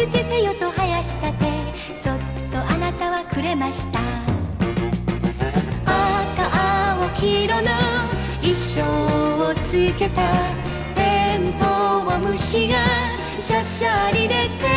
つけてよと生やしたて、そっとあなたはくれました。赤青黄色の衣装をつけたテントウムシがしゃしゃり出て